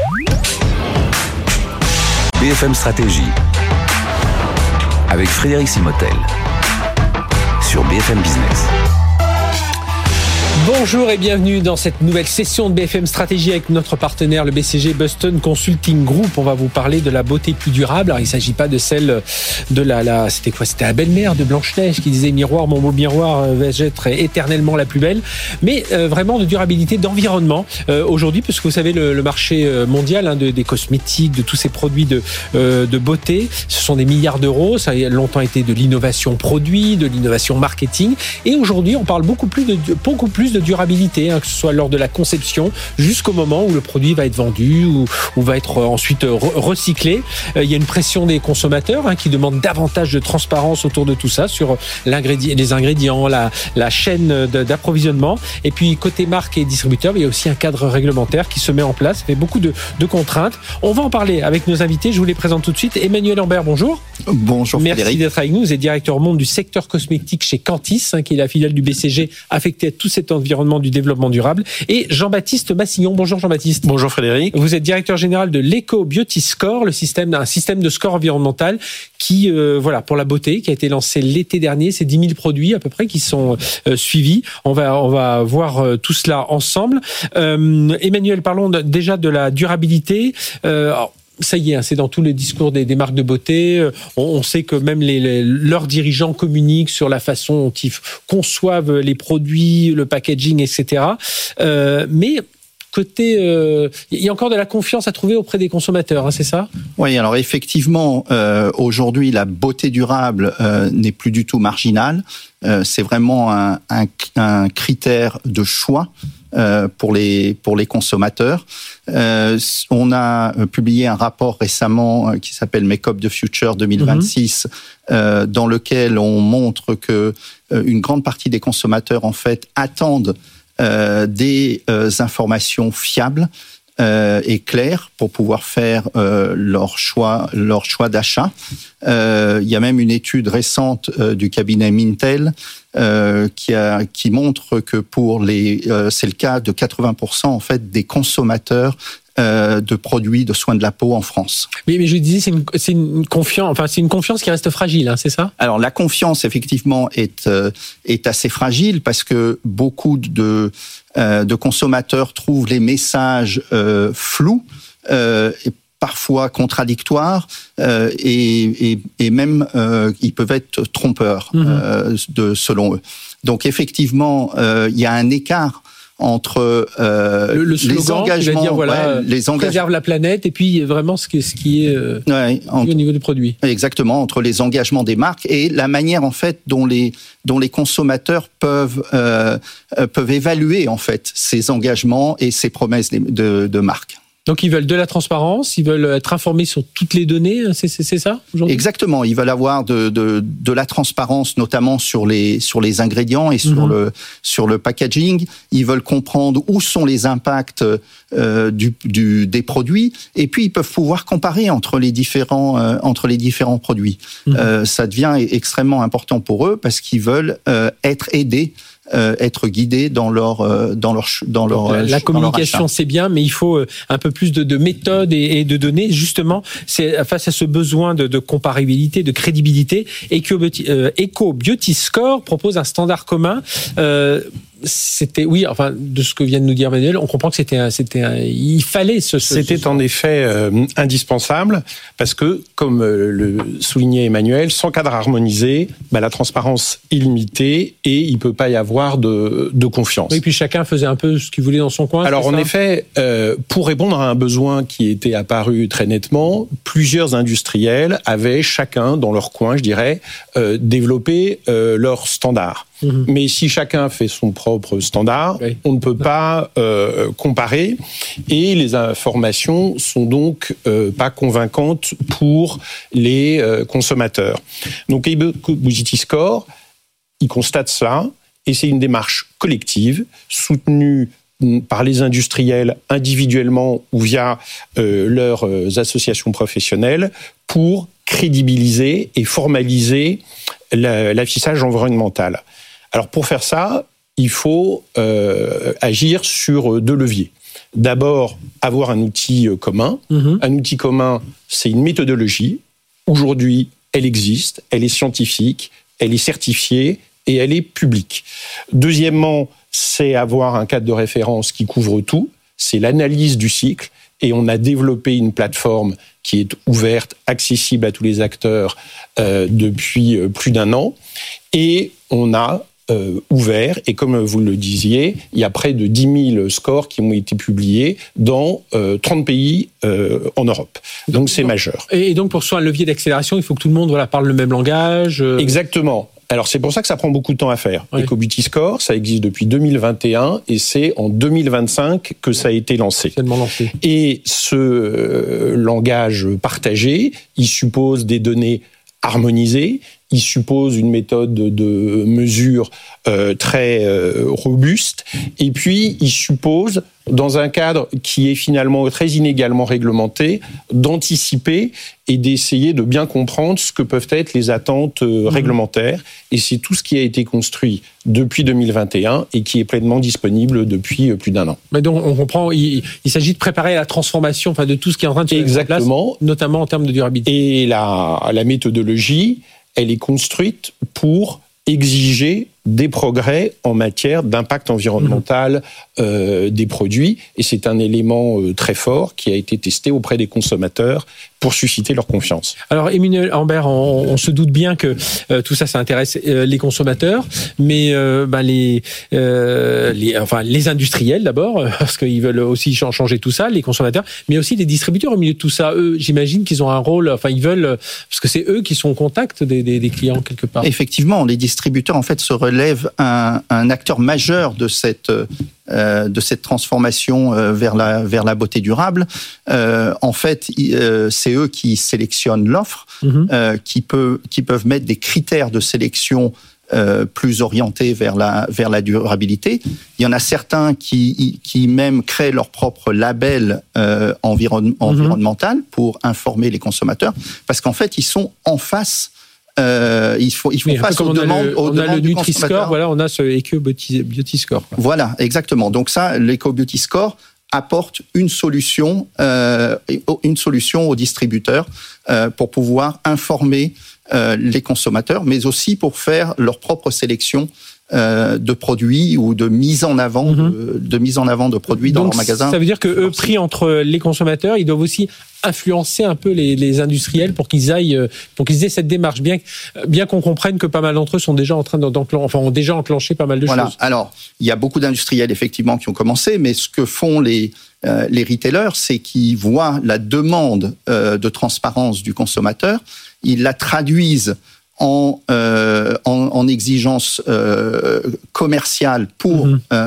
BFM Stratégie avec Frédéric Simotel sur BFM Business. Bonjour et bienvenue dans cette nouvelle session de BFM Stratégie avec notre partenaire, le BCG Boston Consulting Group. On va vous parler de la beauté plus durable. Alors, il ne s'agit pas de celle de c'était quoi ? C'était la belle-mère de Blanche-Neige qui disait « Miroir, mon beau miroir, vais-je être éternellement la plus belle ?» Mais vraiment de durabilité, d'environnement. Aujourd'hui, puisque vous savez, le marché mondial des cosmétiques, de tous ces produits de beauté, ce sont des milliards d'euros. Ça a longtemps été de l'innovation produit, de l'innovation marketing. Et aujourd'hui, on parle beaucoup plus de durabilité, que ce soit lors de la conception jusqu'au moment où le produit va être vendu ou va être ensuite recyclé. Il y a une pression des consommateurs qui demandent davantage de transparence autour de tout ça sur les ingrédients, la chaîne d'approvisionnement. Et puis côté marque et distributeur, il y a aussi un cadre réglementaire qui se met en place. Il y a beaucoup de contraintes. On va en parler avec nos invités. Je vous les présente tout de suite. Emmanuel Lambert, bonjour. Bonjour Frédéric. Merci d'être avec nous. Vous êtes directeur monde du secteur cosmétique chez Cantis, qui est la filiale du BCG affectée à tout cet environnement du développement durable. Et Jean-Baptiste Massignon. Bonjour Jean-Baptiste. Bonjour Frédéric. Vous êtes directeur général de l'Eco Beauty Score, un système de score environnemental qui, pour la beauté, qui a été lancé l'été dernier. C'est 10 000 produits à peu près qui sont suivis. On va voir tout cela ensemble. Emmanuel, parlons déjà de la durabilité. Ça y est, c'est dans tous les discours des marques de beauté. On sait que même leurs dirigeants communiquent sur la façon dont ils conçoivent les produits, le packaging, etc. Mais côté, il y a encore de la confiance à trouver auprès des consommateurs, c'est ça ? Oui, alors effectivement, aujourd'hui, la beauté durable n'est plus du tout marginale. C'est vraiment un critère de choix pour les consommateurs. On a publié un rapport récemment qui s'appelle Make Up the Future 2026, dans lequel on montre que une grande partie des consommateurs en fait attendent des informations fiables et claires pour pouvoir faire leur choix d'achat. Il y a même une étude récente du cabinet Mintel qui montre que c'est le cas de 80% en fait des consommateurs de produits de soins de la peau en France. Mais je disais, c'est une confiance qui reste fragile, c'est ça ? Alors la confiance effectivement est assez fragile parce que beaucoup de consommateurs trouvent les messages flous et parfois contradictoires et même ils peuvent être trompeurs selon eux. Donc effectivement, il y a un écart entre le slogan, les engagements, préserve la planète, et puis vraiment ce qui est au niveau du produit. Exactement, entre les engagements des marques et la manière en fait dont les consommateurs peuvent évaluer en fait ces engagements et ces promesses de marques. Donc ils veulent de la transparence, ils veulent être informés sur toutes les données, c'est ça aujourd'hui ? Exactement, ils veulent avoir de la transparence, notamment sur les ingrédients et sur le packaging. Ils veulent comprendre où sont les impacts des produits, et puis ils peuvent pouvoir comparer entre les différents produits. Ça devient extrêmement important pour eux parce qu'ils veulent être aidés, être guidés dans leur la communication, c'est bien, mais il faut un peu plus de méthodes et de données. Justement, c'est face à ce besoin de comparabilité, de crédibilité. Eco Beauty Score propose un standard commun. De ce que vient de nous dire Emmanuel, on comprend que il fallait c'était en effet indispensable parce que, comme le soulignait Emmanuel, sans cadre harmonisé, la transparence est limitée et il peut pas y avoir de confiance. Oui, puis chacun faisait un peu ce qu'il voulait dans son coin. Alors en effet, pour répondre à un besoin qui était apparu très nettement, plusieurs industriels avaient chacun dans leur coin, je dirais, développé leur standard. Mais si chacun fait son propre standard, on ne peut pas comparer, et les informations sont donc pas convaincantes pour les consommateurs. Donc Eco Beauty Score, il constate cela, et c'est une démarche collective soutenue par les industriels individuellement ou via leurs associations professionnelles pour crédibiliser et formaliser l'affichage environnemental. Alors pour faire ça, il faut agir sur deux leviers. D'abord, avoir un outil commun. Un outil commun, c'est une méthodologie. Aujourd'hui, elle existe, elle est scientifique, elle est certifiée et elle est publique. Deuxièmement, c'est avoir un cadre de référence qui couvre tout. C'est l'analyse du cycle. Et on a développé une plateforme qui est ouverte, accessible à tous les acteurs depuis plus d'1 an. Et on a ouvert, et comme vous le disiez, il y a près de 10 000 scores qui ont été publiés dans 30 pays en Europe. Donc c'est majeur. Et donc pour que ce soit un levier d'accélération, il faut que tout le monde parle le même langage. Exactement. Alors c'est pour ça que ça prend beaucoup de temps à faire. Oui. EcoBeauty Score, ça existe depuis 2021 et c'est en 2025 que ça a été lancé. Et ce langage partagé, il suppose des données harmonisées, il suppose une méthode de mesure très robuste, et puis il suppose, dans un cadre qui est finalement très inégalement réglementé, d'anticiper et d'essayer de bien comprendre ce que peuvent être les attentes réglementaires. Et c'est tout ce qui a été construit depuis 2021 et qui est pleinement disponible depuis plus d'1 an. Mais donc on comprend, il s'agit de préparer la transformation, de tout ce qui est en train de se mettre en place, notamment en termes de durabilité. Et la méthodologie, elle est construite pour exiger des progrès en matière d'impact environnemental des produits. Et c'est un élément très fort qui a été testé auprès des consommateurs pour susciter leur confiance. Alors, Emmanuel Ambert, on se doute bien que tout ça intéresse les consommateurs, mais les industriels d'abord, parce qu'ils veulent aussi changer tout ça, les consommateurs, mais aussi les distributeurs au milieu de tout ça. Eux, j'imagine qu'ils ont un rôle, ils veulent, parce que c'est eux qui sont au contact des clients quelque part. Effectivement, les distributeurs en fait se relèvent un acteur majeur de cette transformation vers la beauté durable. En fait, c'est eux qui sélectionnent l'offre, qui peuvent mettre des critères de sélection plus orientés vers la durabilité. Il y en a certains qui même créent leur propre label environnemental pour informer les consommateurs, parce qu'en fait, ils sont en face. Ils font face aux demandes on a le du Nutri-Score, on a ce EcoBeauty Score. Voilà, exactement. Donc ça, l'EcoBeauty Score apporte une solution aux distributeurs pour pouvoir informer les consommateurs, mais aussi pour faire leur propre sélection de produits ou de mise en avant de produits dans leur magasin. Ça veut dire que eux, pris entre les consommateurs, ils doivent aussi influencer un peu les industriels pour qu'ils aient cette démarche, bien qu'on comprenne que pas mal d'entre eux sont déjà en train ont déjà enclenché pas mal de choses. Alors, il y a beaucoup d'industriels effectivement qui ont commencé, mais ce que font les retailers, c'est qu'ils voient la demande de transparence du consommateur, ils la traduisent en exigence commerciale pour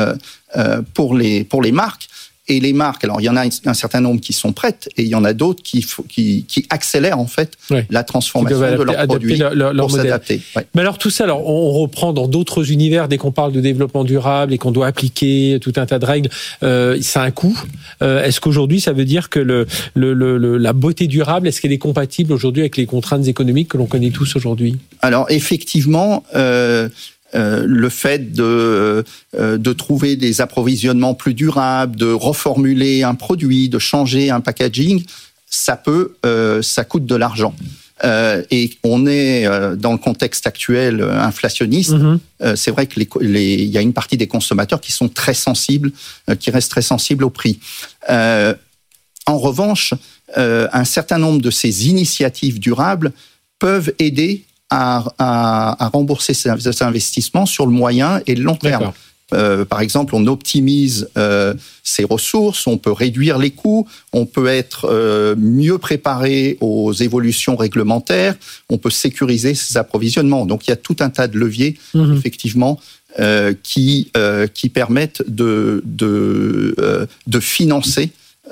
les marques. Et les marques, alors il y en a un certain nombre qui sont prêtes et il y en a d'autres qui accélèrent en fait la transformation de leurs produits pour s'adapter. Ouais. Mais alors tout ça, on reprend dans d'autres univers dès qu'on parle de développement durable et qu'on doit appliquer tout un tas de règles, ça a un coût. Est-ce qu'aujourd'hui ça veut dire que la beauté durable, est-ce qu'elle est compatible aujourd'hui avec les contraintes économiques que l'on connaît tous aujourd'hui ? Alors effectivement. Le fait de trouver des approvisionnements plus durables, de reformuler un produit, de changer un packaging, ça coûte de l'argent. Et on est dans le contexte actuel inflationniste. C'est vrai que il y a une partie des consommateurs qui sont très sensibles, qui restent très sensibles au prix. En revanche, un certain nombre de ces initiatives durables peuvent aider à rembourser ces investissements sur le moyen et le long terme. Par exemple, on optimise ses ressources, on peut réduire les coûts, on peut être mieux préparé aux évolutions réglementaires, on peut sécuriser ses approvisionnements. Donc, il y a tout un tas de leviers, effectivement, qui permettent de financer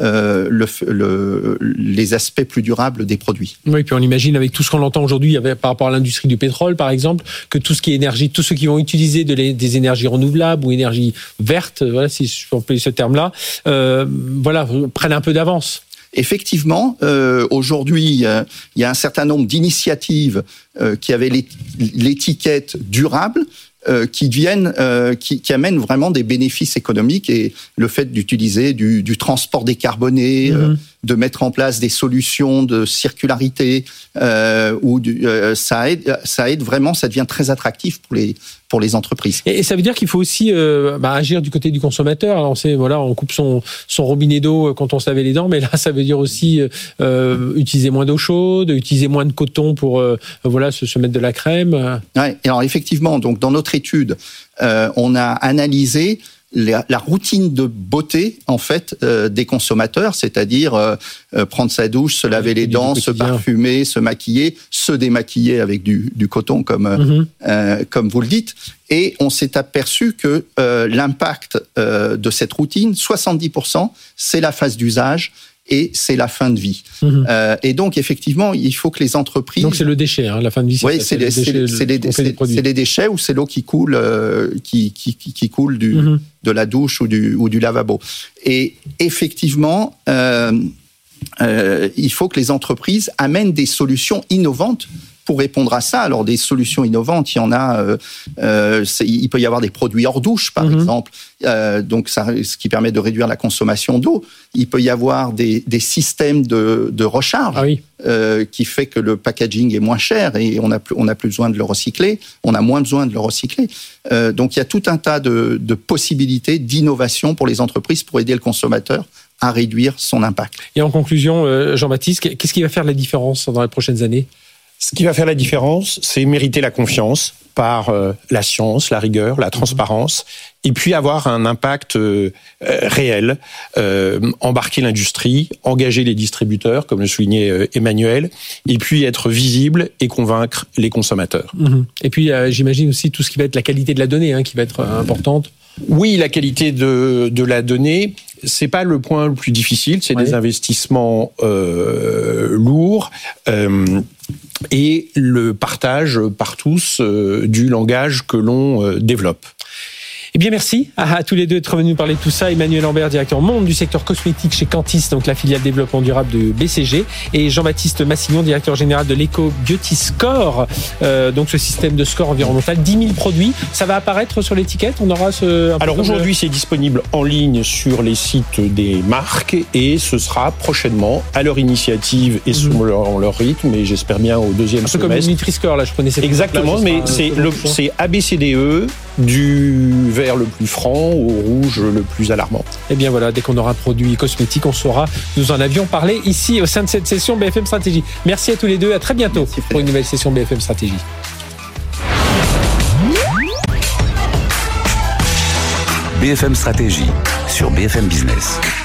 les aspects plus durables des produits. Oui, puis on imagine avec tout ce qu'on entend aujourd'hui par rapport à l'industrie du pétrole, par exemple, que tout ce qui est énergie, tous ceux qui vont utiliser des énergies renouvelables ou énergie verte, voilà, si je peux employer ce terme-là, prennent un peu d'avance. Effectivement, aujourd'hui, il y a un certain nombre d'initiatives qui avaient l'étiquette durable, qui amènent vraiment des bénéfices économiques, et le fait d'utiliser du transport décarboné, de mettre en place des solutions de circularité, ça aide vraiment, ça devient très attractif pour les entreprises. Et ça veut dire qu'il faut aussi agir du côté du consommateur. Alors on coupe son robinet d'eau quand on se lavait les dents, mais là ça veut dire aussi utiliser moins d'eau chaude, utiliser moins de coton pour se mettre de la crème. Ouais, alors effectivement, donc dans notre étude, on a analysé la routine de beauté en fait des consommateurs, c'est-à-dire prendre sa douche, se laver les dents, se parfumer, se maquiller, se démaquiller avec du coton comme vous le dites. Et on s'est aperçu que l'impact de cette routine, 70%, c'est la phase d'usage et c'est la fin de vie. Et donc, effectivement, il faut que les entreprises... Donc, c'est le déchet, la fin de vie. Oui, c'est les déchets ou c'est l'eau qui coule, qui coule de la douche ou du lavabo. Et effectivement, il faut que les entreprises amènent des solutions innovantes pour répondre à ça. Alors, des solutions innovantes, il y en a. Il peut y avoir des produits hors douche, par exemple, donc ce qui permet de réduire la consommation d'eau. Il peut y avoir des systèmes de recharge qui fait que le packaging est moins cher et on n'a plus besoin de le recycler. On a moins besoin de le recycler. Donc, il y a tout un tas de possibilités d'innovation pour les entreprises pour aider le consommateur à réduire son impact. Et en conclusion, Jean-Baptiste, qu'est-ce qui va faire la différence dans les prochaines années ? Ce qui va faire la différence, c'est mériter la confiance par la science, la rigueur, la transparence, et puis avoir un impact réel, embarquer l'industrie, engager les distributeurs, comme le soulignait Emmanuel, et puis être visible et convaincre les consommateurs. Et puis, j'imagine aussi tout ce qui va être la qualité de la donnée, qui va être importante. Oui, la qualité de la donnée, c'est pas le point le plus difficile, c'est des investissements lourds et le partage par tous du langage que l'on développe. Eh bien, merci à tous les deux d'être venus nous parler de tout ça. Emmanuel Lambert, directeur monde du secteur cosmétique chez Cantis, donc la filiale développement durable de BCG, et Jean-Baptiste Massignon, directeur général de l'Eco Beauty Score, donc ce système de score environnemental, 10 000 produits. Ça va apparaître sur l'étiquette. On aura Alors aujourd'hui, c'est disponible en ligne sur les sites des marques et ce sera prochainement à leur initiative et selon leur rythme, et j'espère bien au deuxième semestre. Un peu comme le Nutri-Score, là, je connaissais. Exactement, mais c'est ABCDE du vert le plus franc au rouge le plus alarmant. Et bien voilà, dès qu'on aura un produit cosmétique, on saura. Nous en avions parlé ici au sein de cette session BFM Stratégie. Merci à tous les deux, à très bientôt pour une nouvelle session BFM Stratégie. BFM Stratégie sur BFM Business.